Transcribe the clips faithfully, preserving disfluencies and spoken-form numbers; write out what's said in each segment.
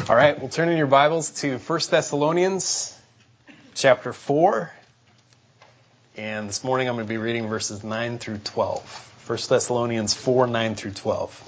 All right, we'll turn in your Bibles to First Thessalonians chapter four. And this morning I'm going to be reading verses nine through twelve. First Thessalonians four, nine through twelve.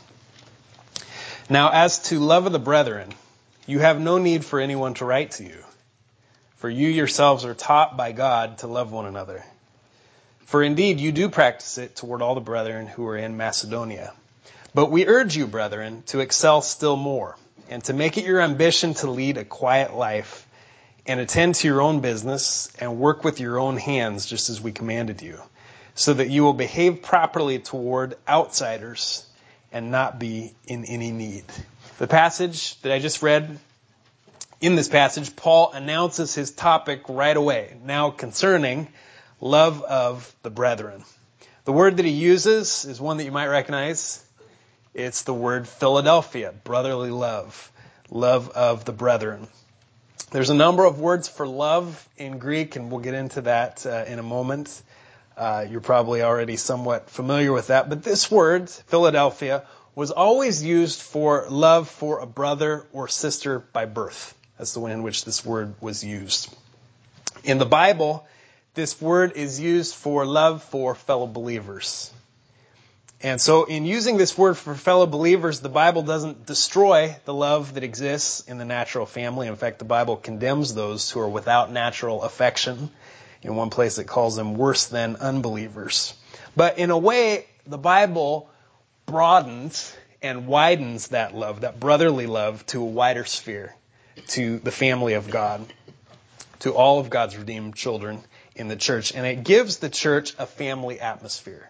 Now, as to love of the brethren, you have no need for anyone to write to you, for you yourselves are taught by God to love one another. For indeed you do practice it toward all the brethren who are in Macedonia. But we urge you, brethren, to excel still more, and to make it your ambition to lead a quiet life, and attend to your own business, and work with your own hands, just as we commanded you, so that you will behave properly toward outsiders, and not be in any need. The passage that I just read, in this passage, Paul announces his topic right away, now concerning love of the brethren. The word that he uses is one that you might recognize. It's the word Philadelphia, brotherly love, love of the brethren. There's a number of words for love in Greek, and we'll get into that uh, in a moment. Uh, you're probably already somewhat familiar with that. But this word, Philadelphia, was always used for love for a brother or sister by birth. That's the way in which this word was used. In the Bible, this word is used for love for fellow believers. And so in using this word for fellow believers, the Bible doesn't destroy the love that exists in the natural family. In fact, the Bible condemns those who are without natural affection. In one place it calls them worse than unbelievers. But in a way, the Bible broadens and widens that love, that brotherly love, to a wider sphere, to the family of God, to all of God's redeemed children in the church. And it gives the church a family atmosphere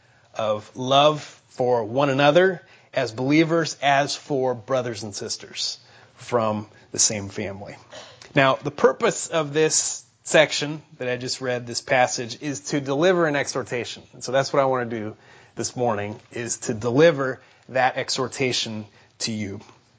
of love for one another as believers, as for brothers and sisters from the same family. Now, the purpose of this section that I just read, this passage, is to deliver an exhortation. And so that's what I want to do this morning, is to deliver that exhortation to you.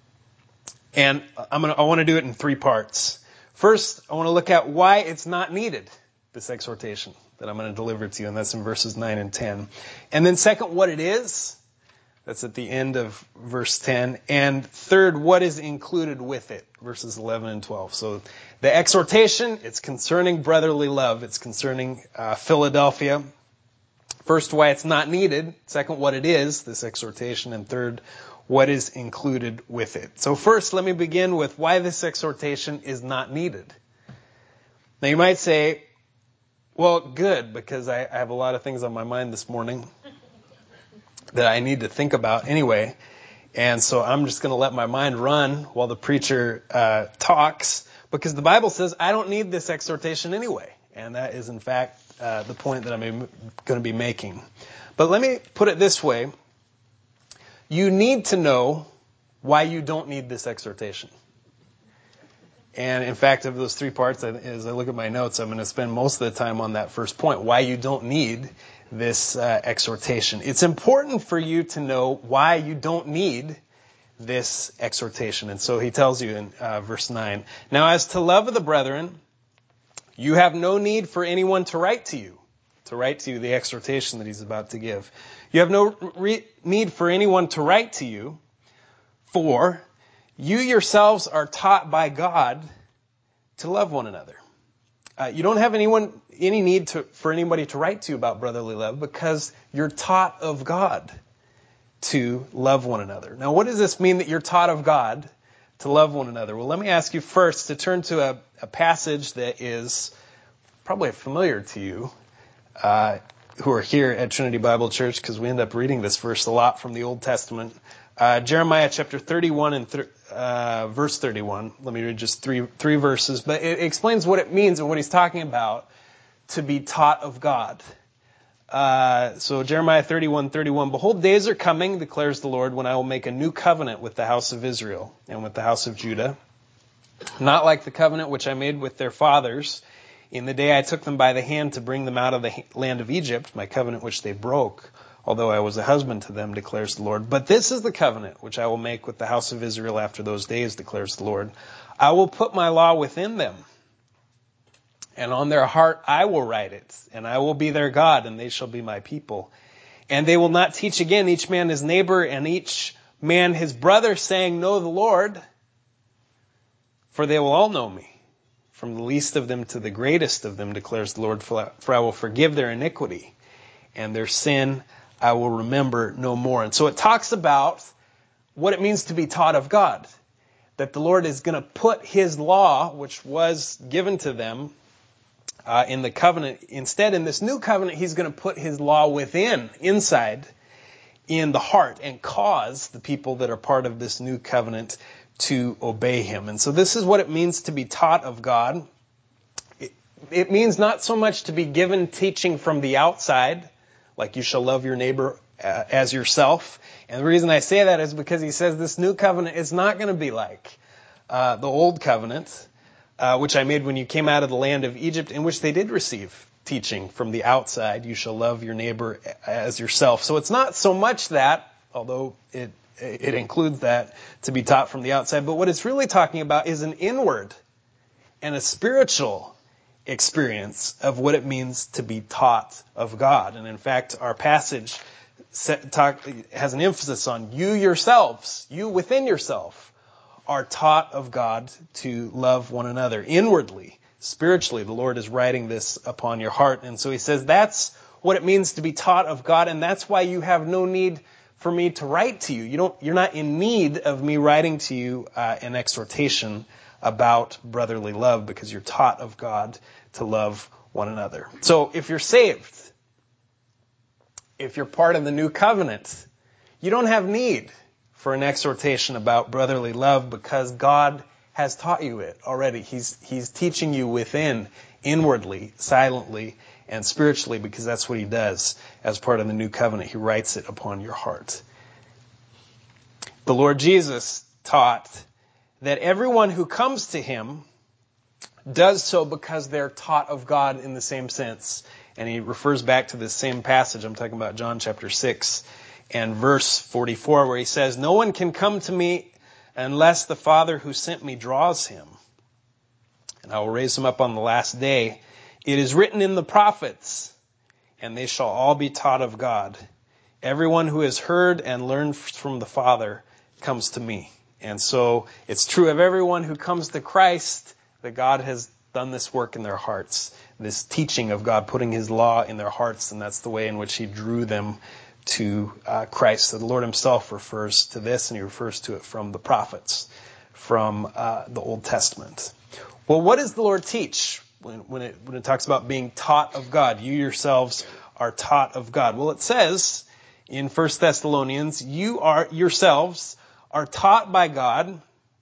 And I'm gonna, I want to do it in three parts. First, I want to look at why it's not needed, this exhortation that I'm going to deliver to you, and that's in verses nine and ten. And then second, what it is. That's at the end of verse ten. And third, what is included with it, verses eleven and twelve. So the exhortation, it's concerning brotherly love. It's concerning uh, Philadelphia. First, why it's not needed. Second, what it is, this exhortation. And third, what is included with it. So first, let me begin with why this exhortation is not needed. Now you might say, well, good, because I, I have a lot of things on my mind this morning that I need to think about anyway. And so I'm just going to let my mind run while the preacher uh, talks, because the Bible says I don't need this exhortation anyway. And that is, in fact, uh, the point that I'm going to be making. But let me put it this way. You need to know why you don't need this exhortation. And in fact, of those three parts, as I look at my notes, I'm going to spend most of the time on that first point, why you don't need this uh, exhortation. It's important for you to know why you don't need this exhortation. And so he tells you in uh, verse nine, now as to love of the brethren, you have no need for anyone to write to you, to write to you the exhortation that he's about to give. You have no re- need for anyone to write to you, for you yourselves are taught by God to love one another. Uh, you don't have anyone any need to, for anybody to write to you about brotherly love, because you're taught of God to love one another. Now, what does this mean that you're taught of God to love one another? Well, let me ask you first to turn to a, a passage that is probably familiar to you uh, who are here at Trinity Bible Church, because we end up reading this verse a lot from the Old Testament. Uh, Jeremiah chapter thirty-one and th- uh, verse thirty-one. Let me read just three three verses, but it explains what it means and what he's talking about to be taught of God. Uh, so Jeremiah thirty-one thirty-one. Behold, days are coming, declares the Lord, when I will make a new covenant with the house of Israel and with the house of Judah, not like the covenant which I made with their fathers in the day I took them by the hand to bring them out of the land of Egypt, my covenant which they broke, although I was a husband to them, declares the Lord. But this is the covenant which I will make with the house of Israel after those days, declares the Lord. I will put my law within them, and on their heart I will write it, and I will be their God, and they shall be my people. And they will not teach again each man his neighbor and each man his brother, saying, know the Lord, For they will all know me, from the least of them to the greatest of them, declares the Lord, for I will forgive their iniquity, and their sin I will remember no more. And so it talks about what it means to be taught of God, that the Lord is going to put His law, which was given to them uh, in the covenant, instead in this new covenant, He's going to put His law within, inside, in the heart, and cause the people that are part of this new covenant to obey Him. And so this is what it means to be taught of God. It, it means not so much to be given teaching from the outside, like you shall love your neighbor uh, as yourself. And the reason I say that is because He says this new covenant is not going to be like uh, the old covenant, uh, which I made when you came out of the land of Egypt, in which they did receive teaching from the outside. You shall love your neighbor as yourself. So it's not so much that, although it It includes that, to be taught from the outside. But what it's really talking about is an inward and a spiritual experience of what it means to be taught of God. And in fact, our passage set, talk, has an emphasis on you yourselves, you within yourself, are taught of God to love one another inwardly, spiritually. The Lord is writing this upon your heart. And so He says that's what it means to be taught of God, and that's why you have no need for me to write to you. You don't, you're not in need of me writing to you uh, an exhortation about brotherly love, because you're taught of God to love one another. So if you're saved, if you're part of the new covenant, you don't have need for an exhortation about brotherly love, because God has taught you it already. He's, he's teaching you within, inwardly, silently, and spiritually, because that's what He does as part of the new covenant. He writes it upon your heart. The Lord Jesus taught that everyone who comes to Him does so because they're taught of God in the same sense. And He refers back to this same passage. I'm talking about John chapter six and verse forty-four, where He says, "No one can come to me unless the Father who sent me draws him, and I will raise him up on the last day. It is written in the prophets, and they shall all be taught of God. Everyone who has heard and learned from the Father comes to me." And so it's true of everyone who comes to Christ that God has done this work in their hearts, this teaching of God, putting His law in their hearts, and that's the way in which He drew them to uh, Christ. So the Lord Himself refers to this, and He refers to it from the prophets, from uh, the Old Testament. Well, what does the Lord teach when, when, it, when it talks about being taught of God? You yourselves are taught of God. Well, it says in First Thessalonians, you are yourselves are taught by God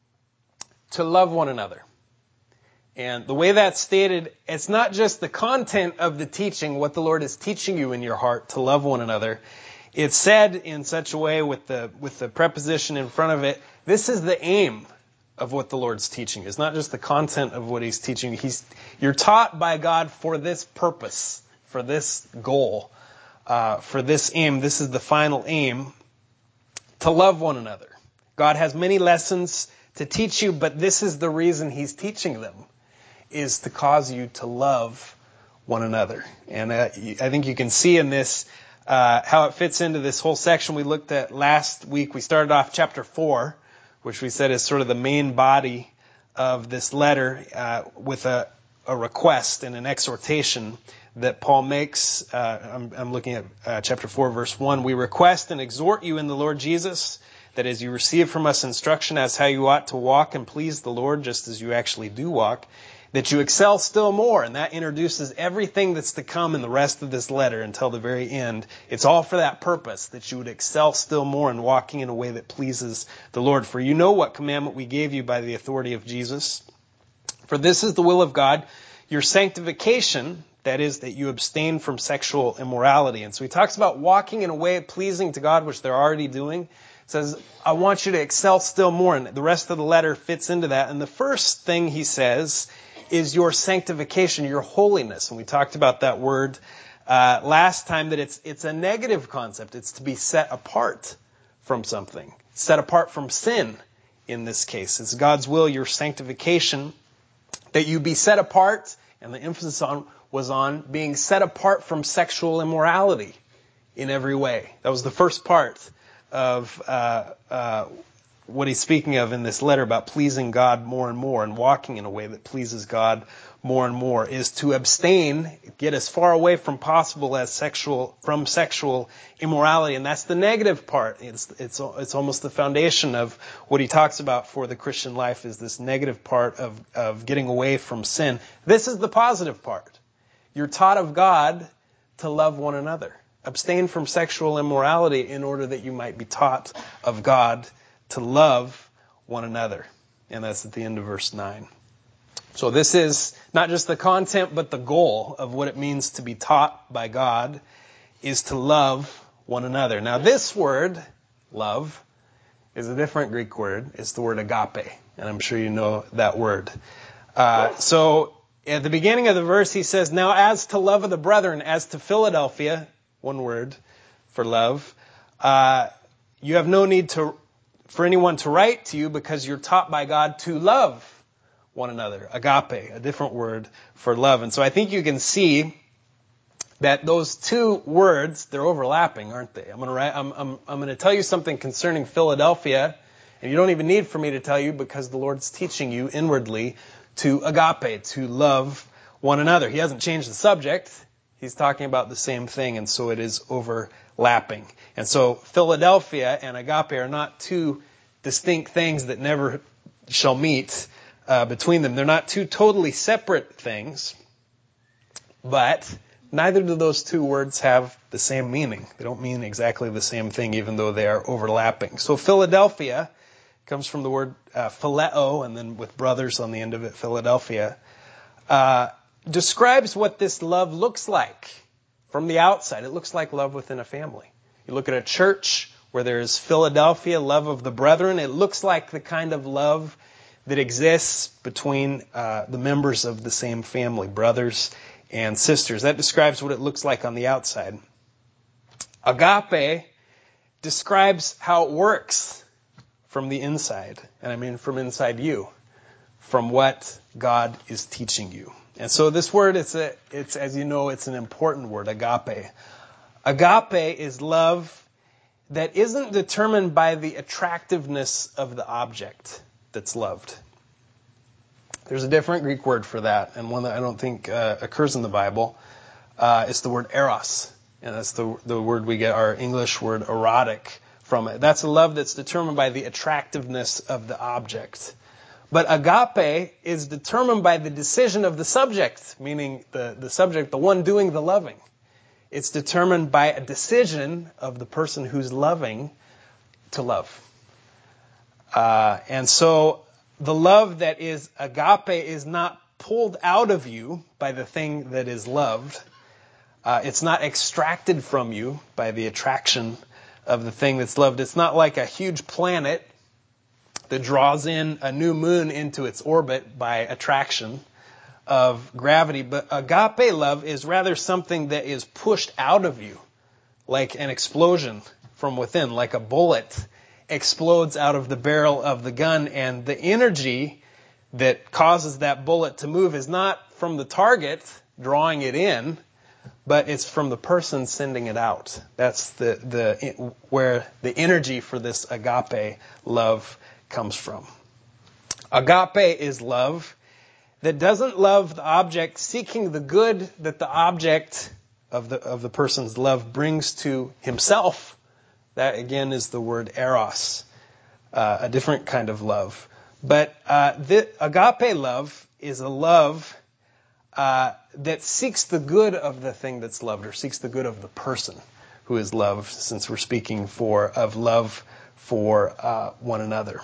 to love one another. And the way that's stated, it's not just the content of the teaching, what the Lord is teaching you in your heart to love one another. It's said in such a way with the with the preposition in front of it. This is the aim of what the Lord's teaching. It's not just the content of what He's teaching. He's you're taught by God for this purpose, for this goal, uh, for this aim. This is the final aim, to love one another. God has many lessons to teach you, but this is the reason He's teaching them, is to cause you to love one another. And uh, I think you can see in this uh, how it fits into this whole section we looked at last week. We started off chapter four, which we said is sort of the main body of this letter, uh, with a, a request and an exhortation that Paul makes. Uh, I'm, I'm looking at uh, chapter four, verse one. "We request and exhort you in the Lord Jesus, that as you receive from us instruction as how you ought to walk and please the Lord, just as you actually do walk, that you excel still more." And that introduces everything that's to come in the rest of this letter until the very end. It's all for that purpose, that you would excel still more in walking in a way that pleases the Lord. "For you know what commandment we gave you by the authority of Jesus. For this is the will of God, your sanctification, that is, that you abstain from sexual immorality." And so he talks about walking in a way pleasing to God, which they're already doing. Says, I want you to excel still more. And the rest of the letter fits into that. And the first thing he says is your sanctification, your holiness. And we talked about that word uh, last time, that it's it's a negative concept. It's to be set apart from something. Set apart from sin in this case. It's God's will, your sanctification, that you be set apart. And the emphasis on was on being set apart from sexual immorality in every way. That was the first part of uh, uh, what he's speaking of in this letter about pleasing God more and more and walking in a way that pleases God more and more is to abstain, get as far away from possible as sexual, from sexual immorality. And that's the negative part. It's, it's, it's almost the foundation of what he talks about for the Christian life is this negative part of, of getting away from sin. This is the positive part. You're taught of God to love one another. Abstain from sexual immorality in order that you might be taught of God to love one another. And that's at the end of verse nine. So this is not just the content, but the goal of what it means to be taught by God is to love one another. Now this word, love, is a different Greek word. It's the word agape. And I'm sure you know that word. Uh, so at the beginning of the verse, he says, now as to love of the brethren, as to Philadelphia, one word for love, uh, you have no need to for anyone to write to you because you're taught by God to love one another. Agape, a different word for love. And so I think you can see that those two words, they're overlapping, aren't they? I'm going to write, I'm, I'm, I'm going to tell you something concerning Philadelphia, and you don't even need for me to tell you because the Lord's teaching you inwardly to agape, to love one another. He hasn't changed the subject. He's talking about the same thing, and so it is overlapping. And so Philadelphia and agape are not two distinct things that never shall meet uh, between them. They're not two totally separate things, but neither do those two words have the same meaning. They don't mean exactly the same thing, even though they are overlapping. So Philadelphia comes from the word uh, phileo, and then with brothers on the end of it, Philadelphia. Uh, describes what this love looks like from the outside. It looks like love within a family. You look at a church where there's Philadelphia, love of the brethren. It looks like the kind of love that exists between uh, the members of the same family, brothers and sisters. That describes what it looks like on the outside. Agape describes how it works from the inside. And I mean from inside you, from what God is teaching you. And so this word, it's, a, it's as you know, it's an important word, agape. Agape is love that isn't determined by the attractiveness of the object that's loved. There's a different Greek word for that, and one that I don't think uh, occurs in the Bible. Uh, it's the word eros, and that's the, the word we get our English word erotic from it. That's a love that's determined by the attractiveness of the object. But agape is determined by the decision of the subject, meaning the, the subject, the one doing the loving. It's determined by a decision of the person who's loving to love. Uh, and so the love that is agape is not pulled out of you by the thing that is loved. Uh, it's not extracted from you by the attraction of the thing that's loved. It's not like a huge planet that draws in a new moon into its orbit by attraction of gravity. But agape love is rather something that is pushed out of you, like an explosion from within, like a bullet explodes out of the barrel of the gun, and the energy that causes that bullet to move is not from the target drawing it in, but it's from the person sending it out. That's the, the where the energy for this agape love comes from. Agape is love that doesn't love the object seeking the good that the object of the of the person's love brings to himself. That again is the word eros, uh, a different kind of love. But uh, the agape love is a love uh, that seeks the good of the thing that's loved, or seeks the good of the person who is loved, since we're speaking for of love for uh, one another.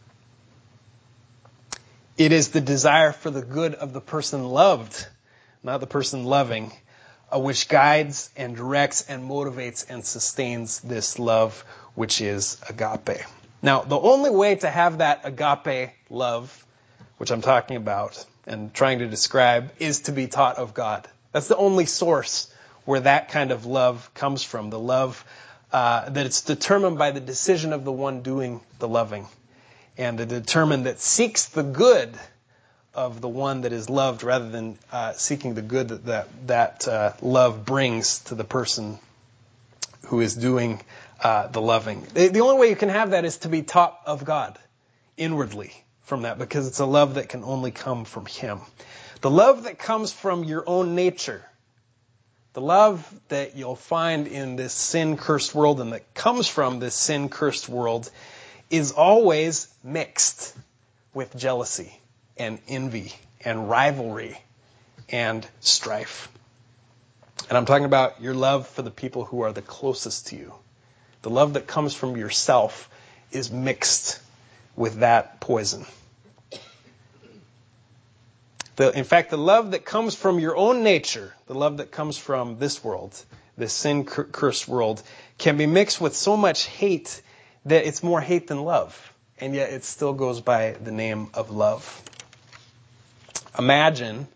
It is the desire for the good of the person loved, not the person loving, uh, which guides and directs and motivates and sustains this love, which is agape. Now, the only way to have that agape love, which I'm talking about and trying to describe, is to be taught of God. That's the only source where that kind of love comes from, the love uh, that it's determined by the decision of the one doing the loving, and the determined that seeks the good of the one that is loved rather than uh, seeking the good that that, that uh, love brings to the person who is doing uh, the loving. The, the only way you can have that is to be taught of God inwardly from that, because it's a love that can only come from Him. The love that comes from your own nature, the love that you'll find in this sin-cursed world and that comes from this sin-cursed world, is always mixed with jealousy and envy and rivalry and strife. And I'm talking about your love for the people who are the closest to you. The love that comes from yourself is mixed with that poison. The, in fact, the love that comes from your own nature, the love that comes from this world, this sin-cursed world, can be mixed with so much hate that it's more hate than love. And yet it still goes by the name of love. Imagine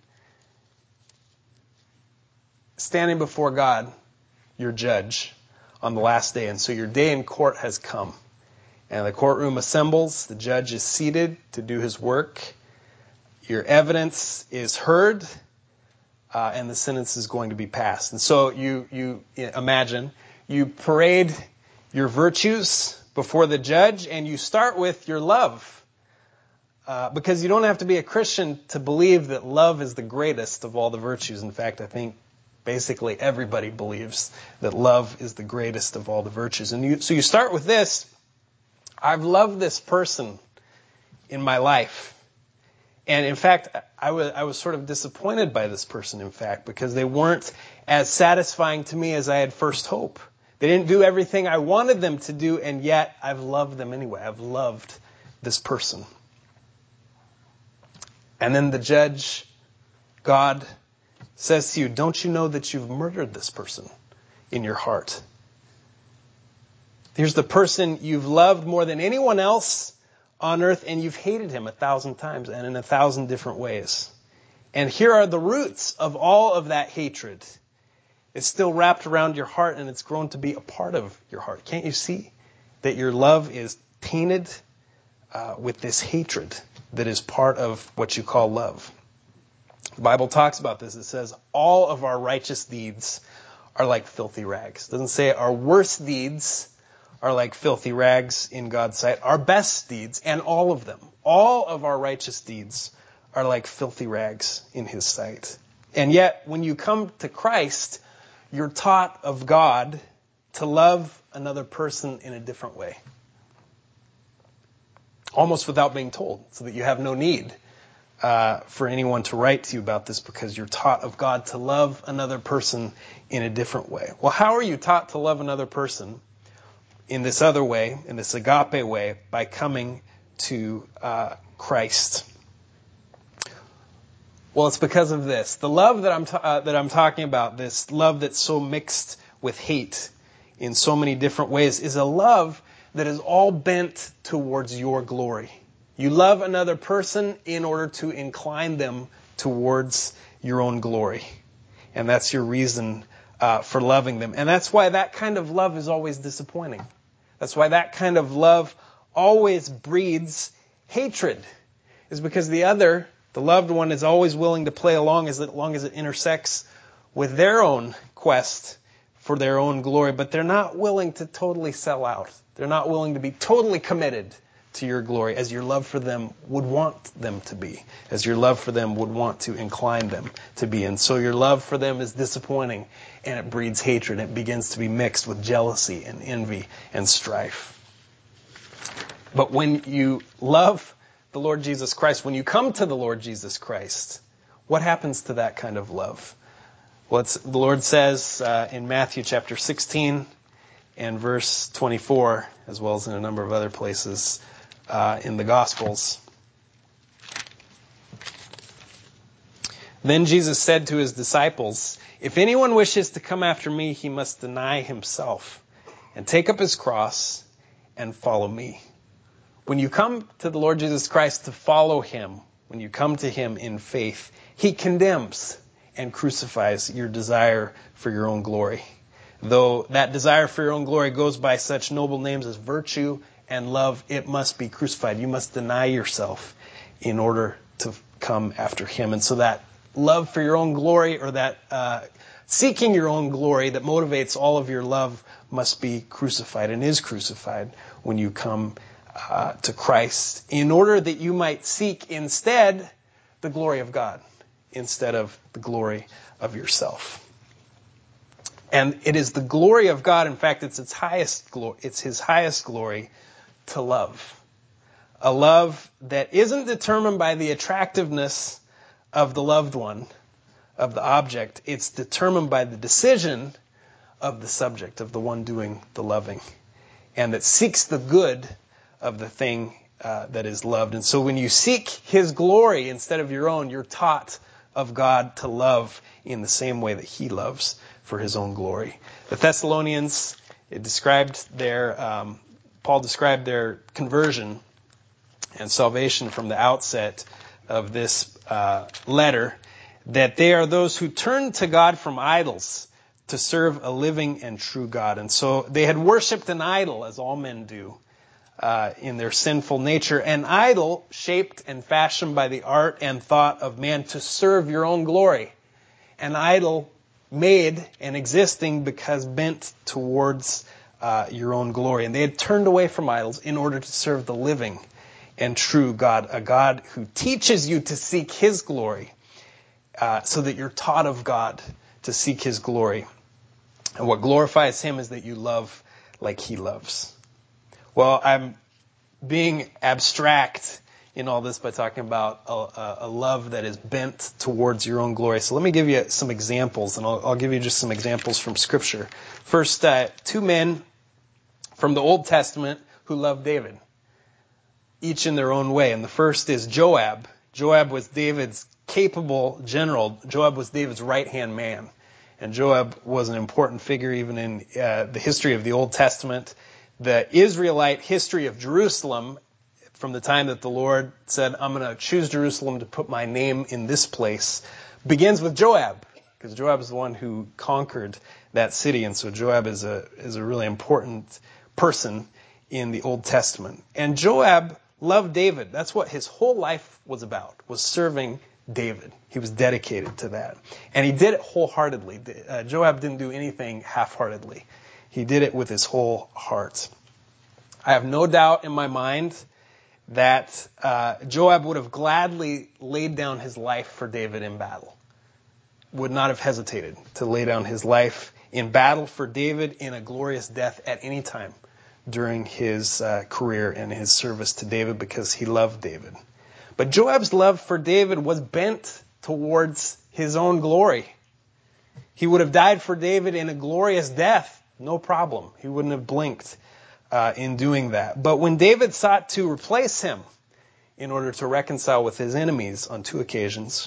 standing before God, your judge, on the last day. And so your day in court has come. And the courtroom assembles. The judge is seated to do his work. Your evidence is heard, uh, and the sentence is going to be passed. And so you, you imagine, you parade your virtues before the judge, and you start with your love. Uh, because you don't have to be a Christian to believe that love is the greatest of all the virtues. In fact, I think basically everybody believes that love is the greatest of all the virtues. And you, so you start with this: I've loved this person in my life. And in fact, I was, I was sort of disappointed by this person, in fact, because they weren't as satisfying to me as I had first hoped. They didn't do everything I wanted them to do, and yet I've loved them anyway. I've loved this person. And then the judge, God, says to you, don't you know that you've murdered this person in your heart? Here's the person you've loved more than anyone else on earth, and you've hated him a thousand times and in a thousand different ways. And here are the roots of all of that hatred. It's still wrapped around your heart, and it's grown to be a part of your heart. Can't you see that your love is tainted uh, with this hatred that is part of what you call love? The Bible talks about this. It says, all of our righteous deeds are like filthy rags. It doesn't say our worst deeds are like filthy rags in God's sight. Our best deeds, and all of them, all of our righteous deeds are like filthy rags in His sight. And yet, when you come to Christ, you're taught of God to love another person in a different way. Almost without being told, so that you have no need uh, for anyone to write to you about this, because you're taught of God to love another person in a different way. Well, how are you taught to love another person in this other way, in this agape way? By coming to uh, Christ. Well, it's because of this. The love that I'm ta- uh, that I'm talking about, this love that's so mixed with hate in so many different ways, is a love that is all bent towards your glory. You love another person in order to incline them towards your own glory. And that's your reason uh, for loving them. And that's why that kind of love is always disappointing. That's why that kind of love always breeds hatred. Is because the other, the loved one, is always willing to play along as long as it intersects with their own quest for their own glory. But they're not willing to totally sell out. They're not willing to be totally committed to your glory as your love for them would want them to be, as your love for them would want to incline them to be. And so your love for them is disappointing, and it breeds hatred. It begins to be mixed with jealousy and envy and strife. But when you love the Lord Jesus Christ, when you come to the Lord Jesus Christ, what happens to that kind of love? Well, it's, the Lord says uh, in Matthew chapter sixteen and verse twenty-four, as well as in a number of other places uh, in the Gospels. Then Jesus said to His disciples, "If anyone wishes to come after me, he must deny himself and take up his cross and follow me." When you come to the Lord Jesus Christ to follow Him, when you come to Him in faith, He condemns and crucifies your desire for your own glory. Though that desire for your own glory goes by such noble names as virtue and love, it must be crucified. You must deny yourself in order to come after Him. And so that love for your own glory, or that uh, seeking your own glory that motivates all of your love must be crucified and is crucified when you come uh, to Christ, in order that you might seek instead the glory of God instead of the glory of yourself. And it is the glory of God, in fact, it's its highest glory, it's his highest glory to love. A love that isn't determined by the attractiveness of the loved one, of the object. It's determined by the decision of the subject, of the one doing the loving, and that seeks the good of the thing uh, that is loved. And so when you seek his glory instead of your own, you're taught of God to love in the same way that he loves, for his own glory. The Thessalonians, it described their, um, Paul described their conversion and salvation from the outset of this uh, letter, that they are those who turn to God from idols to serve a living and true God. And so they had worshipped an idol, as all men do, uh, in their sinful nature. An idol shaped and fashioned by the art and thought of man to serve your own glory. An idol made and existing because bent towards uh, your own glory. And they had turned away from idols in order to serve the living and true God, a God who teaches you to seek his glory, uh, so that you're taught of God to seek his glory. And what glorifies him is that you love like he loves. Well, I'm being abstract in all this by talking about a, a love that is bent towards your own glory. So let me give you some examples, and I'll, I'll give you just some examples from Scripture. First, uh, two men from the Old Testament who loved David, each in their own way. And the first is Joab. Joab was David's capable general. Joab was David's right-hand man. And Joab was an important figure even in uh, the history of the Old Testament. The Israelite history of Jerusalem, from the time that the Lord said, I'm going to choose Jerusalem to put my name in this place, begins with Joab, because Joab is the one who conquered that city. And so Joab is a is a really important person in the Old Testament. And Joab loved David. That's what his whole life was about, was serving David. He was dedicated to that. And he did it wholeheartedly. Uh, Joab didn't do anything half-heartedly. He did it with his whole heart. I have no doubt in my mind that uh, Joab would have gladly laid down his life for David in battle. Would not have hesitated to lay down his life in battle for David in a glorious death at any time during his uh, career and his service to David, because he loved David. But Joab's love for David was bent towards his own glory. He would have died for David in a glorious death, no problem. He wouldn't have blinked uh, in doing that. But when David sought to replace him in order to reconcile with his enemies on two occasions,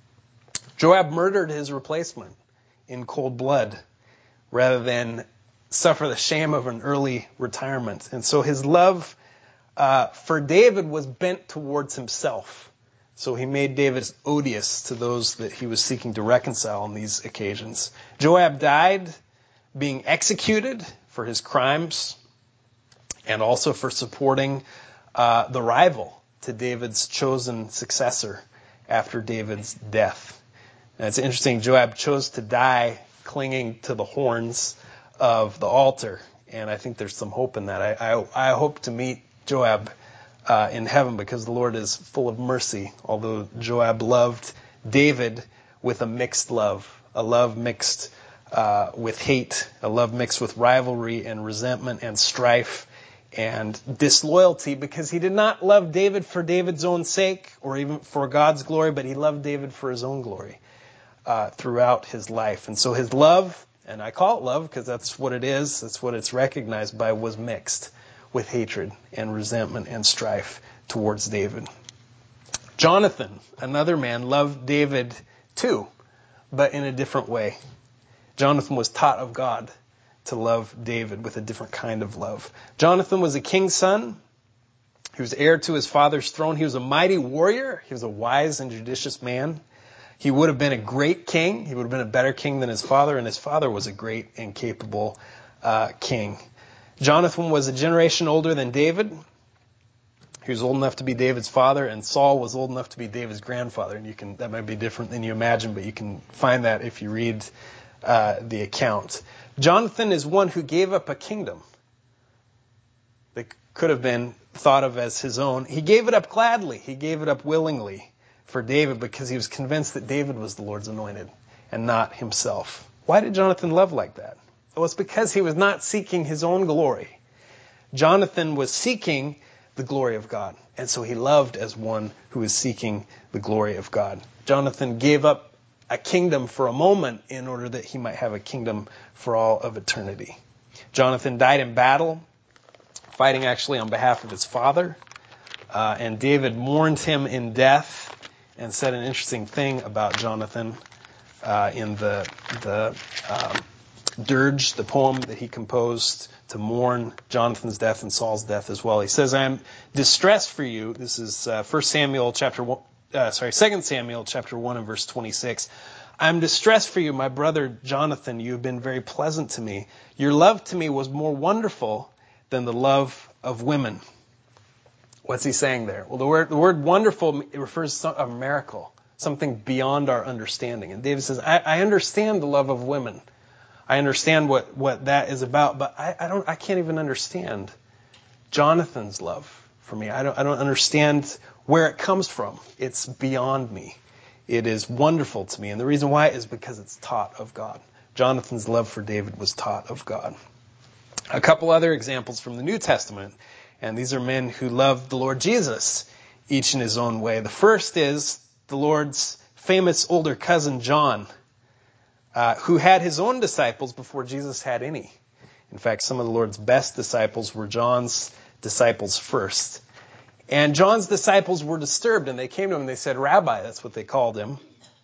Joab murdered his replacement in cold blood rather than suffer the shame of an early retirement. And so his love uh, for David was bent towards himself. So he made David odious to those that he was seeking to reconcile on these occasions. Joab died being executed for his crimes and also for supporting uh, the rival to David's chosen successor after David's death. And it's interesting, Joab chose to die clinging to the horns of the altar, and I think there's some hope in that. I, I, I hope to meet Joab uh, in heaven, because the Lord is full of mercy, although Joab loved David with a mixed love, a love mixed uh, with hate, a love mixed with rivalry and resentment and strife and disloyalty, because he did not love David for David's own sake or even for God's glory, but he loved David for his own glory uh, throughout his life. And so his love, and I call it love because that's what it is, that's what it's recognized by, was mixed with hatred and resentment and strife towards David. Jonathan, another man, loved David too, but in a different way. Jonathan was taught of God to love David with a different kind of love. Jonathan was a king's son. He was heir to his father's throne. He was a mighty warrior. He was a wise and judicious man. He would have been a great king. He would have been a better king than his father, and his father was a great and capable uh, king. Jonathan was a generation older than David. He was old enough to be David's father, and Saul was old enough to be David's grandfather. And you can that might be different than you imagine, but you can find that if you read uh, the account. Jonathan is one who gave up a kingdom that could have been thought of as his own. He gave it up gladly. He gave it up willingly for David because he was convinced that David was the Lord's anointed and not himself. Why did Jonathan love like that? Well, it's because he was not seeking his own glory. Jonathan was seeking the glory of God, and so he loved as one who is seeking the glory of God. Jonathan gave up a kingdom for a moment in order that he might have a kingdom for all of eternity. Jonathan died in battle, fighting actually on behalf of his father, uh, and David mourned him in death and said an interesting thing about Jonathan uh, in the the um, dirge, the poem that he composed to mourn Jonathan's death and Saul's death as well. He says, "I am distressed for you." This is uh, First Samuel chapter one, uh, sorry, Second Samuel chapter one and verse twenty-six. "I am distressed for you, my brother Jonathan. You have been very pleasant to me. Your love to me was more wonderful than the love of women." What's he saying there? Well, the word the word wonderful, it refers to a miracle, something beyond our understanding. And David says, I, I understand the love of women. I understand what, what that is about, but I, I don't I can't even understand Jonathan's love for me. I don't I don't understand where it comes from. It's beyond me. It is wonderful to me. And the reason why is because it's taught of God. Jonathan's love for David was taught of God. A couple other examples from the New Testament, and these are men who loved the Lord Jesus, each in his own way. The first is the Lord's famous older cousin John, uh, who had his own disciples before Jesus had any. In fact, some of the Lord's best disciples were John's disciples first. And John's disciples were disturbed, and they came to him and they said, "Rabbi," that's what they called him,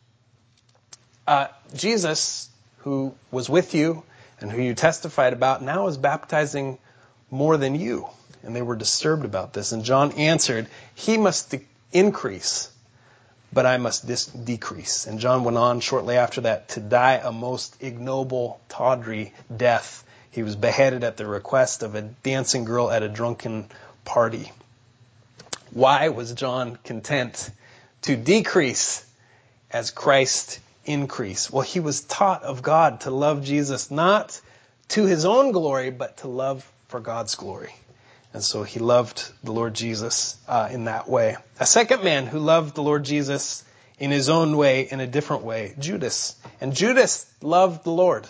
uh, "Jesus, who was with you and who you testified about, now is baptizing more than you." And they were disturbed about this. And John answered, "He must de- increase, but I must dis- decrease." And John went on shortly after that to die a most ignoble, tawdry death. He was beheaded at the request of a dancing girl at a drunken party. Why was John content to decrease as Christ increased? Well, he was taught of God to love Jesus not to his own glory, but to love for God's glory. And so he loved the Lord Jesus uh, in that way. A second man who loved the Lord Jesus in his own way, in a different way, Judas. And Judas loved the Lord.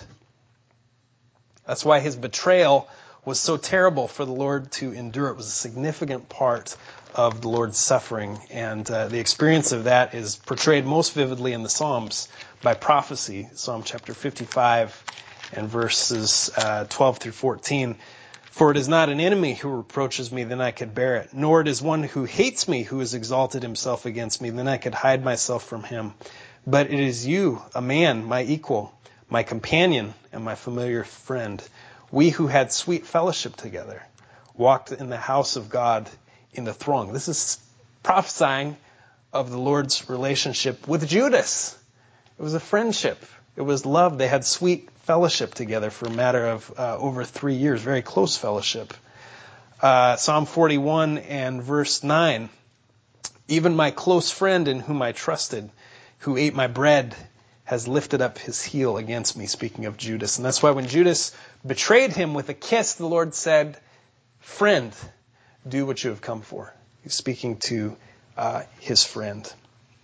That's why his betrayal was so terrible for the Lord to endure. It was a significant part of the Lord's suffering. And uh, the experience of that is portrayed most vividly in the Psalms by prophecy. Psalm chapter fifty-five and verses uh, twelve through fourteen. "For it is not an enemy who reproaches me, then I could bear it. Nor it is one who hates me who has exalted himself against me, then I could hide myself from him. But it is you, a man, my equal, my companion, and my familiar friend. We who had sweet fellowship together, walked in the house of God in the throng." This is prophesying of the Lord's relationship with Judas. It was a friendship. It was love. They had sweet fellowship together for a matter of uh, over three years, very close fellowship. Uh, Psalm forty-one and verse nine, "Even my close friend in whom I trusted, who ate my bread, has lifted up his heel against me," speaking of Judas. And that's why when Judas betrayed him with a kiss, the Lord said, "Friend, do what you have come for." He's speaking to uh, his friend.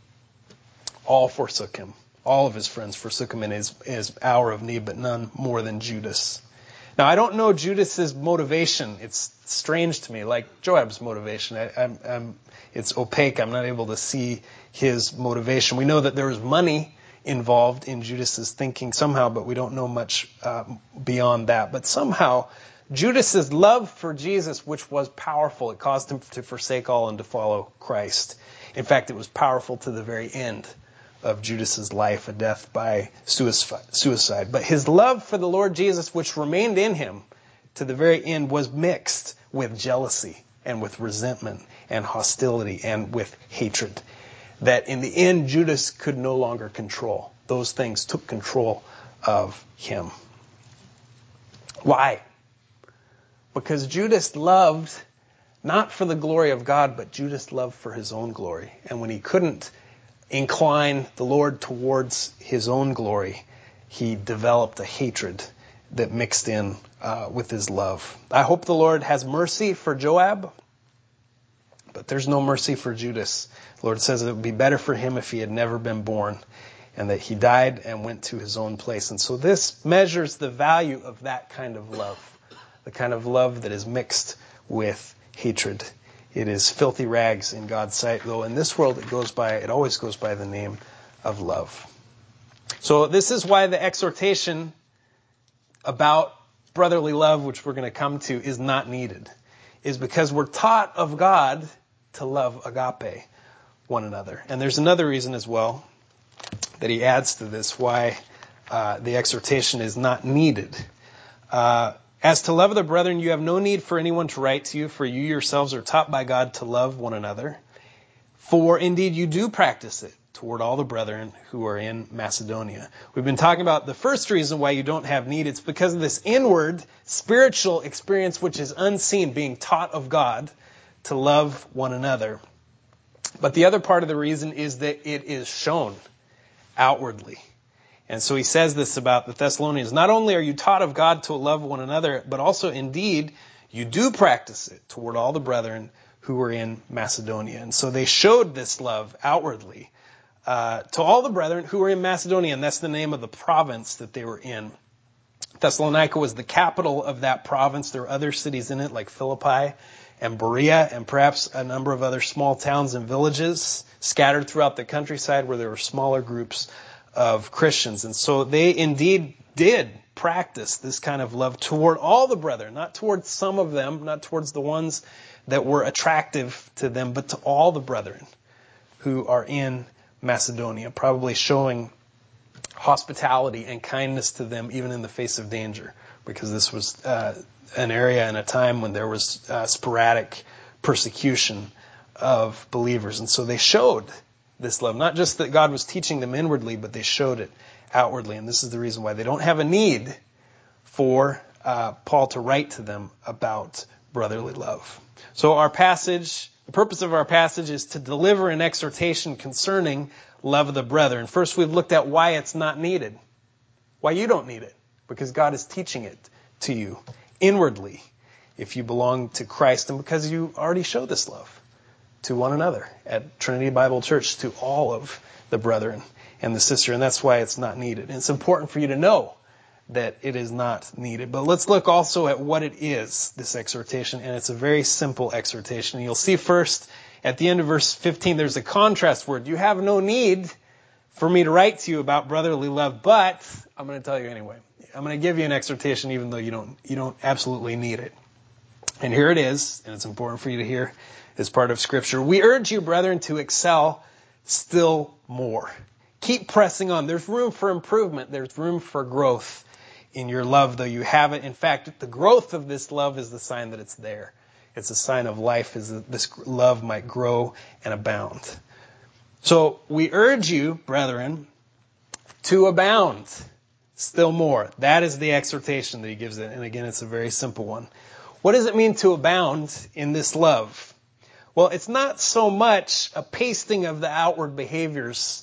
All forsook him. All of his friends forsook him in his, his hour of need, but none more than Judas. Now, I don't know Judas's motivation. It's strange to me, like Joab's motivation. I, I'm, I'm, it's opaque. I'm not able to see his motivation. We know that there was money involved in Judas's thinking somehow, but we don't know much uh, beyond that. But somehow, Judas's love for Jesus, which was powerful, it caused him to forsake all and to follow Christ. In fact, it was powerful to the very end of Judas's life, a death by suicide. But his love for the Lord Jesus, which remained in him to the very end, was mixed with jealousy and with resentment and hostility and with hatred. That in the end, Judas could no longer control. Those things took control of him. Why? Because Judas loved not for the glory of God, but Judas loved for his own glory. And when he couldn't incline the Lord towards his own glory, he developed a hatred that mixed in uh, with his love. I hope the Lord has mercy for Joab, but there's no mercy for Judas. The Lord says it would be better for him if he had never been born, and that he died and went to his own place. And so this measures the value of that kind of love, the kind of love that is mixed with hatred. It is filthy rags in God's sight, though in this world it goes by, it always goes by the name of love. So this is why the exhortation about brotherly love, which we're going to come to, is not needed. Is because we're taught of God to love agape one another. And there's another reason as well that he adds to this why uh, the exhortation is not needed. Uh, As to love of the brethren, you have no need for anyone to write to you, for you yourselves are taught by God to love one another. For indeed you do practice it toward all the brethren who are in Macedonia. We've been talking about the first reason why you don't have need. It's because of this inward spiritual experience which is unseen, being taught of God to love one another. But the other part of the reason is that it is shown outwardly. And so he says this about the Thessalonians. Not only are you taught of God to love one another, but also indeed you do practice it toward all the brethren who were in Macedonia. And so they showed this love outwardly uh, to all the brethren who were in Macedonia. And that's the name of the province that they were in. Thessalonica was the capital of that province. There were other cities in it like Philippi and Berea and perhaps a number of other small towns and villages scattered throughout the countryside where there were smaller groups of Christians. And so they indeed did practice this kind of love toward all the brethren, not towards some of them, not towards the ones that were attractive to them, but to all the brethren who are in Macedonia, probably showing hospitality and kindness to them even in the face of danger, because this was uh, an area and a time when there was uh, sporadic persecution of believers. And so they showed this love. Not just that God was teaching them inwardly, but they showed it outwardly. And this is the reason why they don't have a need for uh, Paul to write to them about brotherly love. So our passage, the purpose of our passage is to deliver an exhortation concerning love of the brethren. First, we've looked at why it's not needed. Why you don't need it. Because God is teaching it to you inwardly if you belong to Christ, and because you already show this love to one another at Trinity Bible Church, to all of the brethren and the sister. And that's why it's not needed. And it's important for you to know that it is not needed. But let's look also at what it is, this exhortation. And it's a very simple exhortation. You'll see first at the end of verse fifteen, there's a contrast word. You have no need for me to write to you about brotherly love, but I'm going to tell you anyway. I'm going to give you an exhortation even though you don't, you don't absolutely need it. And here it is, and it's important for you to hear as part of Scripture. We urge you, brethren, to excel still more. Keep pressing on. There's room for improvement. There's room for growth in your love, though you have it. In fact, the growth of this love is the sign that it's there. It's a sign of life, is that this love might grow and abound. So we urge you, brethren, to abound still more. That is the exhortation that he gives it. And again, it's a very simple one. What does it mean to abound in this love? Well, it's not so much a pasting of the outward behaviors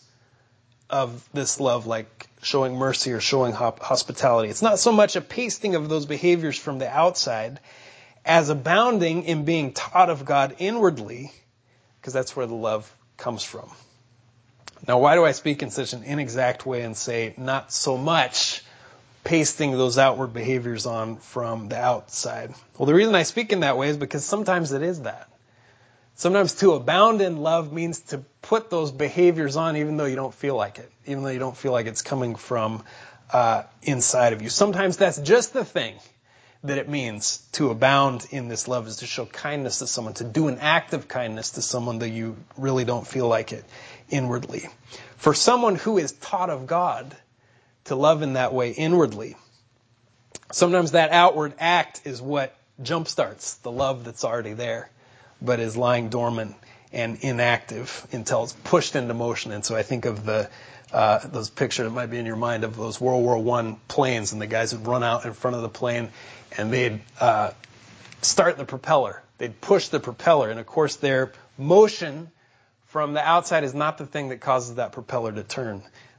of this love, like showing mercy or showing hospitality. It's not so much a pasting of those behaviors from the outside as abounding in being taught of God inwardly, because that's where the love comes from. Now, why do I speak in such an inexact way and say not so much pasting those outward behaviors on from the outside? Well, the reason I speak in that way is because sometimes it is that. Sometimes to abound in love means to put those behaviors on even though you don't feel like it, even though you don't feel like it's coming from uh, inside of you. Sometimes that's just the thing that it means to abound in this love, is to show kindness to someone, to do an act of kindness to someone that you really don't feel like it inwardly. For someone who is taught of God to love in that way inwardly, sometimes that outward act is what jumpstarts the love that's already there, but is lying dormant and inactive until it's pushed into motion. And so I think of the uh, those pictures that might be in your mind of those World War One planes, and the guys would run out in front of the plane and they'd uh, start the propeller. They'd push the propeller. And of course their motion from the outside is not the thing that causes that propeller to turn.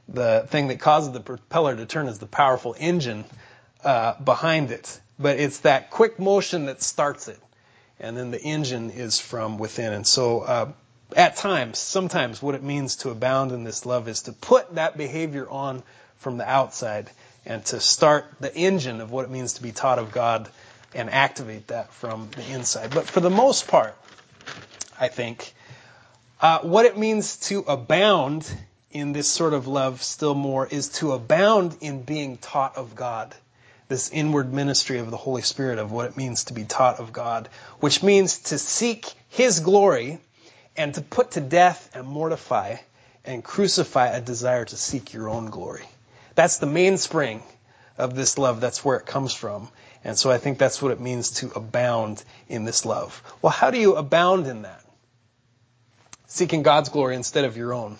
the thing that causes the propeller to turn is the powerful engine uh, behind it. But it's that quick motion that starts it. And then the engine is from within. And so uh, at times, sometimes what it means to abound in this love is to put that behavior on from the outside and to start the engine of what it means to be taught of God and activate that from the inside. But for the most part, I think, uh, what it means to abound in this sort of love still more is to abound in being taught of God. This inward ministry of the Holy Spirit of what it means to be taught of God, which means to seek His glory and to put to death and mortify and crucify a desire to seek your own glory. That's the mainspring of this love. That's where it comes from. And so I think that's what it means to abound in this love. Well, how do you abound in that? Seeking God's glory instead of your own.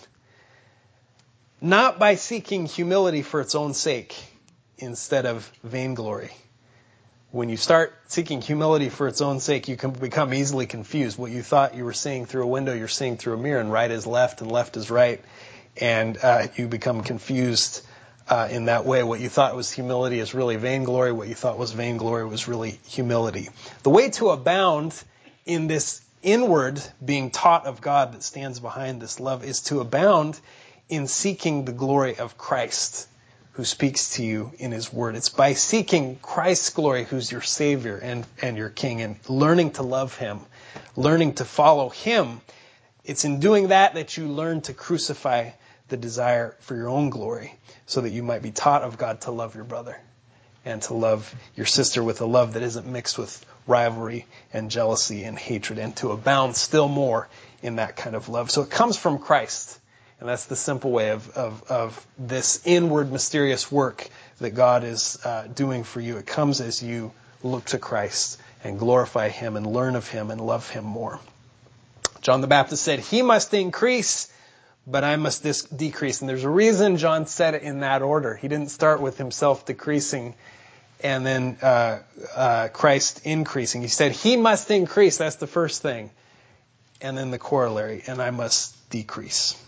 Not by seeking humility for its own sake instead of vainglory. When you start seeking humility for its own sake, you can become easily confused. What you thought you were seeing through a window, you're seeing through a mirror, and right is left and left is right. And uh, you become confused uh, in that way. What you thought was humility is really vainglory. What you thought was vainglory was really humility. The way to abound in this inward being taught of God that stands behind this love is to abound in seeking the glory of Christ, who speaks to you in His Word. It's by seeking Christ's glory, who's your Savior and, and your King, and learning to love Him, learning to follow Him. It's in doing that that you learn to crucify the desire for your own glory, so that you might be taught of God to love your brother and to love your sister with a love that isn't mixed with rivalry and jealousy and hatred, and to abound still more in that kind of love. So it comes from Christ. And that's the simple way of, of, of this inward mysterious work that God is uh, doing for you. It comes as you look to Christ and glorify Him and learn of Him and love Him more. John the Baptist said, He must increase, but I must dis- decrease. And there's a reason John said it in that order. He didn't start with himself decreasing and then uh, uh, Christ increasing. He said, He must increase. That's the first thing. And then the corollary, and I must decrease.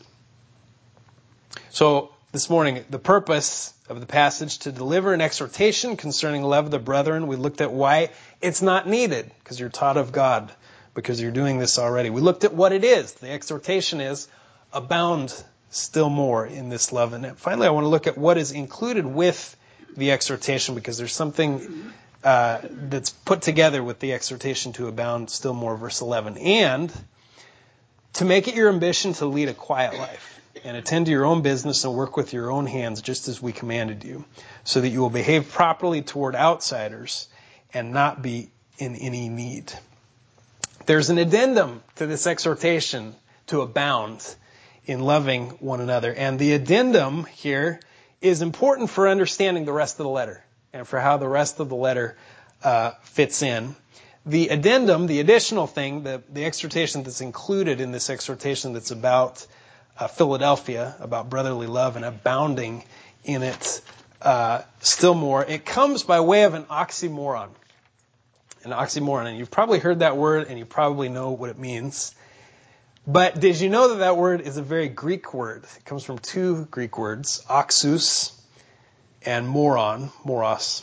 So this morning, the purpose of the passage to deliver an exhortation concerning love of the brethren. We looked at why it's not needed, because you're taught of God, because you're doing this already. We looked at what it is. The exhortation is abound still more in this love. And finally, I want to look at what is included with the exhortation, because there's something uh, that's put together with the exhortation to abound still more, verse eleven. And to make it your ambition to lead a quiet life, and attend to your own business and work with your own hands, just as we commanded you, so that you will behave properly toward outsiders and not be in any need. There's an addendum to this exhortation to abound in loving one another. And the addendum here is important for understanding the rest of the letter and for how the rest of the letter uh, fits in. The addendum, the additional thing, the, the exhortation that's included in this exhortation that's about Uh, Philadelphia, about brotherly love and abounding in it uh, still more. It comes by way of an oxymoron. An oxymoron. And you've probably heard that word and you probably know what it means. But did you know that that word is a very Greek word? It comes from two Greek words, oxus and moron, moros.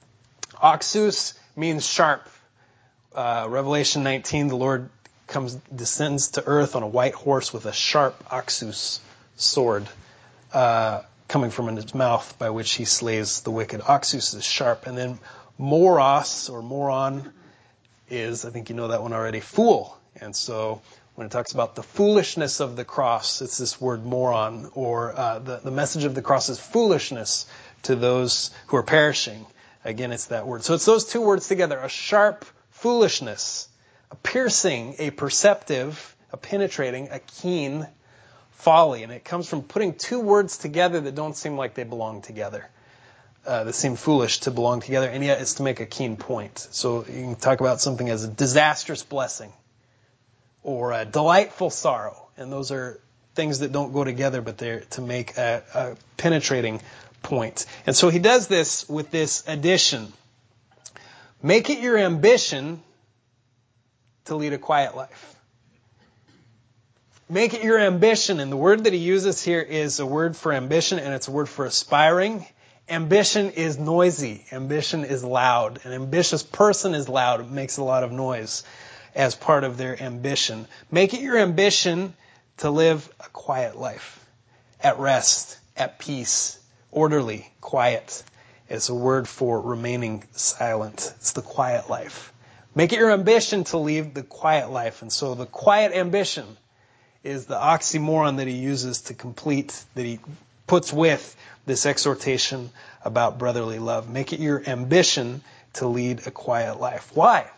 Oxus means sharp. Uh, Revelation nineteen, the Lord comes descends to earth on a white horse with a sharp oxus sword uh, coming from his mouth, by which he slays the wicked. Oxus is sharp. And then moros or moron is, I think you know that one already, fool. And so when it talks about the foolishness of the cross, it's this word moron, or uh, the, the message of the cross is foolishness to those who are perishing. Again, it's that word. So it's those two words together, a sharp foolishness, a piercing, a perceptive, a penetrating, a keen folly. And it comes from putting two words together that don't seem like they belong together. Uh, that seem foolish to belong together, and yet it's to make a keen point. So you can talk about something as a disastrous blessing or a delightful sorrow. And those are things that don't go together, but they're to make a, a penetrating point. And so he does this with this addition. Make it your ambition to lead a quiet life. make it your ambition. And the word that he uses here is a word for ambition, and it's a word for aspiring. Ambition is noisy. Ambition is loud. An ambitious person is loud. It makes a lot of noise as part of their ambition. Make it your ambition to live a quiet life, at rest, at peace, orderly, quiet. It's a word for remaining silent. It's the quiet life. Make it your ambition to lead the quiet life. And so the quiet ambition is the oxymoron that he uses to complete, that he puts with this exhortation about brotherly love. Make it your ambition to lead a quiet life. Why?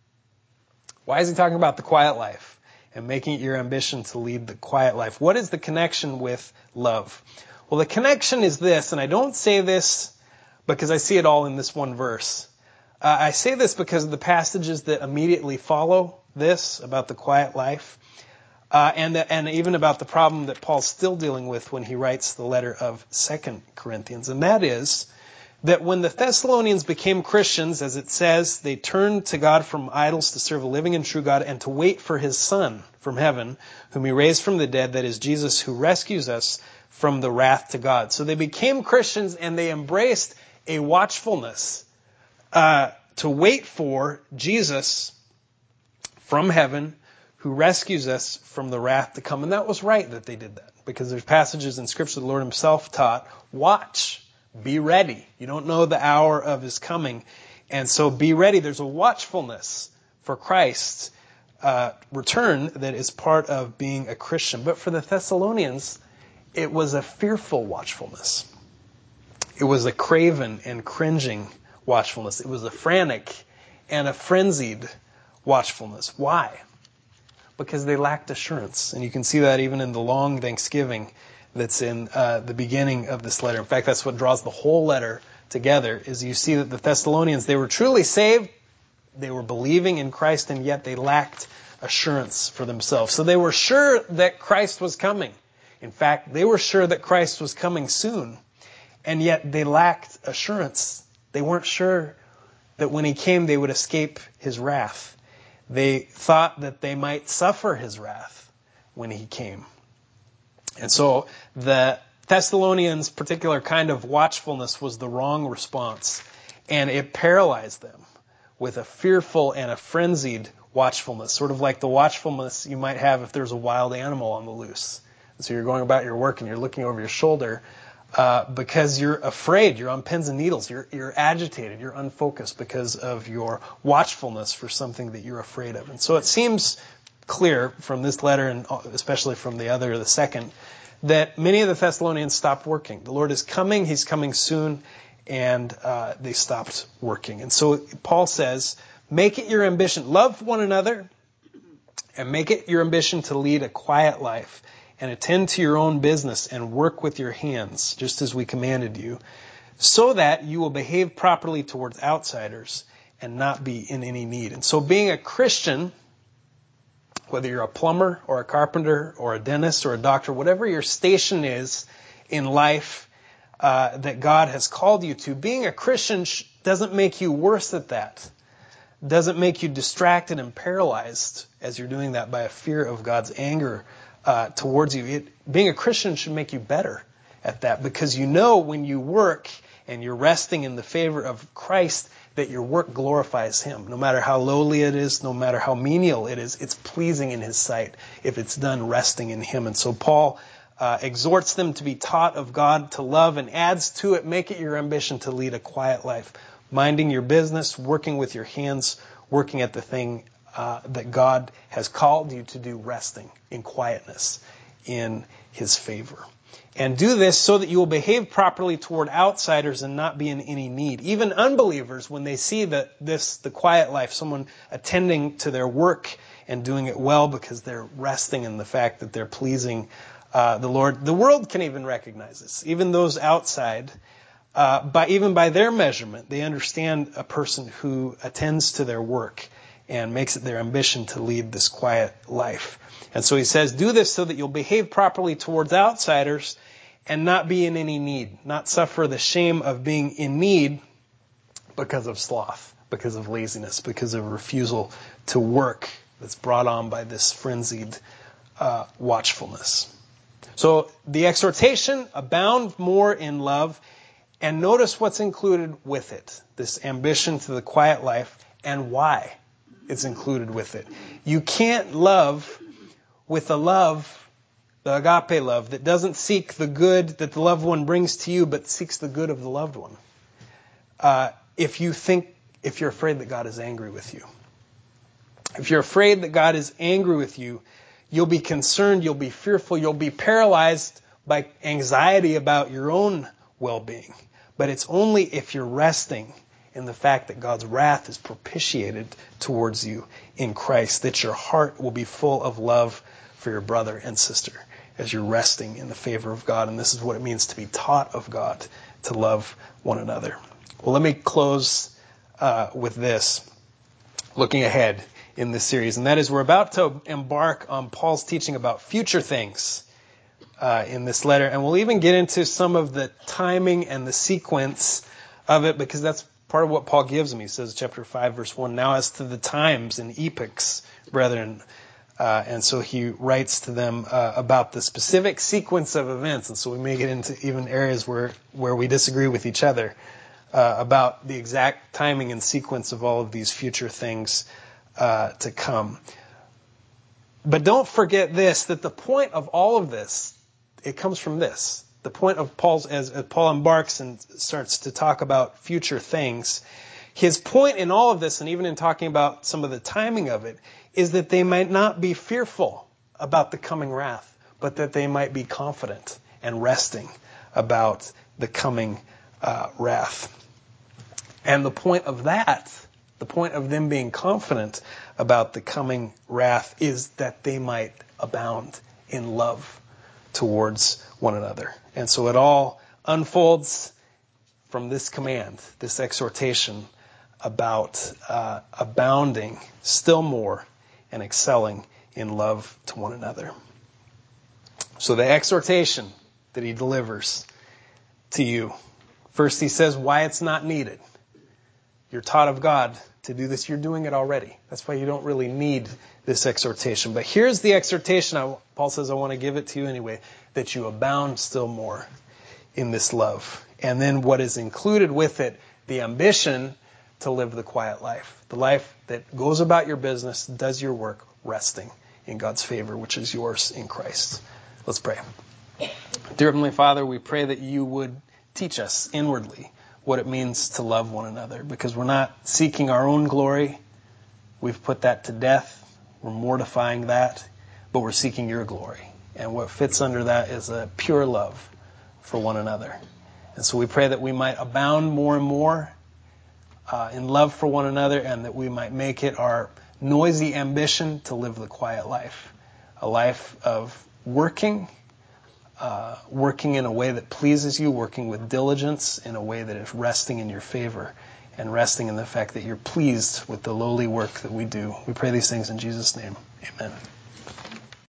Why is he talking about the quiet life and making it your ambition to lead the quiet life? What is the connection with love? Well, the connection is this, and I don't say this because I see it all in this one verse. Uh, I say this because of the passages that immediately follow this about the quiet life, uh, and the, and even about the problem that Paul's still dealing with when he writes the letter of Second Corinthians, and that is that when the Thessalonians became Christians, as it says, they turned to God from idols to serve a living and true God and to wait for his Son from heaven, whom he raised from the dead, that is Jesus, who rescues us from the wrath to God. So they became Christians and they embraced a watchfulness uh, to wait for Jesus from heaven, who rescues us from the wrath to come. And that was right that they did that, because there's passages in Scripture the Lord himself taught, watch, be ready. You don't know the hour of his coming. And so be ready. There's a watchfulness for Christ's uh, return that is part of being a Christian. But for the Thessalonians, it was a fearful watchfulness. It was a craven and cringing watchfulness. It was a frantic and a frenzied watchfulness. Why? Because they lacked assurance. And you can see that even in the long thanksgiving that's in uh, the beginning of this letter. In fact, that's what draws the whole letter together, is you see that the Thessalonians, they were truly saved, they were believing in Christ, and yet they lacked assurance for themselves. So they were sure that Christ was coming. In fact, they were sure that Christ was coming soon, and yet they lacked assurance. They weren't sure that when he came, they would escape his wrath. They thought that they might suffer his wrath when he came. And so the Thessalonians' particular kind of watchfulness was the wrong response, and it paralyzed them with a fearful and a frenzied watchfulness, sort of like the watchfulness you might have if there's a wild animal on the loose. And so you're going about your work and you're looking over your shoulder uh, because you're afraid, you're on pins and needles, you're, you're agitated, you're unfocused because of your watchfulness for something that you're afraid of. And so it seems clear from this letter, and especially from the other, the second, that many of the Thessalonians stopped working. The Lord is coming, he's coming soon, and uh, they stopped working. And so Paul says, make it your ambition, love one another, and make it your ambition to lead a quiet life, and attend to your own business, and work with your hands, just as we commanded you, so that you will behave properly towards outsiders, and not be in any need. And so being a Christian, whether you're a plumber or a carpenter or a dentist or a doctor, whatever your station is in life uh, that God has called you to, being a Christian sh- doesn't make you worse at that. Doesn't make you distracted and paralyzed as you're doing that by a fear of God's anger uh, towards you. It, being a Christian should make you better at that, because you know when you work and you're resting in the favor of Christ, that your work glorifies him. No matter how lowly it is, no matter how menial it is, it's pleasing in his sight if it's done resting in him. And so Paul uh, exhorts them to be taught of God, to love, and adds to it, make it your ambition to lead a quiet life, minding your business, working with your hands, working at the thing uh, that God has called you to do, resting in quietness in his favor. And do this so that you will behave properly toward outsiders and not be in any need. Even unbelievers, when they see that this, the quiet life, someone attending to their work and doing it well because they're resting in the fact that they're pleasing uh, the Lord, the world can even recognize this. Even those outside, uh, by even by their measurement, they understand a person who attends to their work and makes it their ambition to lead this quiet life. And so he says, do this so that you'll behave properly towards outsiders and not be in any need, not suffer the shame of being in need because of sloth, because of laziness, because of refusal to work that's brought on by this frenzied uh, watchfulness. So the exhortation, abound more in love, and notice what's included with it. This ambition to the quiet life and why it's included with it. You can't love with a love, the agape love, that doesn't seek the good that the loved one brings to you, but seeks the good of the loved one. Uh, if you think, if you're afraid that God is angry with you. If you're afraid that God is angry with you, you'll be concerned, you'll be fearful, you'll be paralyzed by anxiety about your own well-being. But it's only if you're resting in the fact that God's wrath is propitiated towards you in Christ that your heart will be full of love for your brother and sister as you're resting in the favor of God. And this is what it means to be taught of God, to love one another. Well, let me close uh, with this, looking ahead in this series. And that is, we're about to embark on Paul's teaching about future things uh, in this letter. And we'll even get into some of the timing and the sequence of it, because that's part of what Paul gives me. He says, chapter five, verse one, now as to the times and epochs, brethren. Uh, and so he writes to them uh, about the specific sequence of events. And so we may get into even areas where, where we disagree with each other uh, about the exact timing and sequence of all of these future things uh, to come. But don't forget this, that the point of all of this, it comes from this. The point of Paul's, as, as Paul embarks and starts to talk about future things, his point in all of this, and even in talking about some of the timing of it, is that they might not be fearful about the coming wrath, but that they might be confident and resting about the coming uh, wrath. And the point of that, the point of them being confident about the coming wrath, is that they might abound in love towards one another. And so it all unfolds from this command, this exhortation about uh, abounding still more and excelling in love to one another. So the exhortation that he delivers to you, first he says why it's not needed. You're taught of God to do this. You're doing it already. That's why you don't really need this exhortation. But here's the exhortation. I, Paul says, I want to give it to you anyway, that you abound still more in this love. And then what is included with it, the ambition to live the quiet life. The life that goes about your business, does your work, resting in God's favor, which is yours in Christ. Let's pray. Dear Heavenly Father, we pray that you would teach us inwardly what it means to love one another, because we're not seeking our own glory. We've put that to death. We're mortifying that, but we're seeking your glory. And what fits under that is a pure love for one another. And so we pray that we might abound more and more uh, in love for one another, and that we might make it our noisy ambition to live the quiet life, a life of working, Uh, working in a way that pleases you, working with diligence in a way that is resting in your favor and resting in the fact that you're pleased with the lowly work that we do. We pray these things in Jesus' name. Amen.